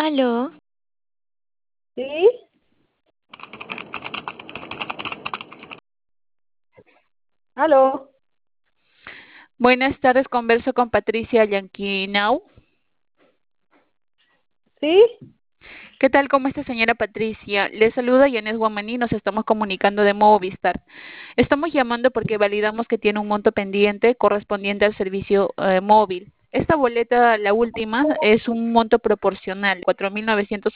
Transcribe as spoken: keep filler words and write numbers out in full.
Aló, ¿Sí? ¿Aló? Buenas tardes, converso con Patricia Yanquinau. ¿Sí? ¿Qué tal? ¿Cómo está, señora Patricia? Le saluda Yanes Guamaní, nos estamos comunicando de Movistar. Estamos llamando porque validamos que tiene un monto pendiente correspondiente al servicio eh, móvil. Esta boleta, la última, es un monto proporcional, cuatro mil novecientos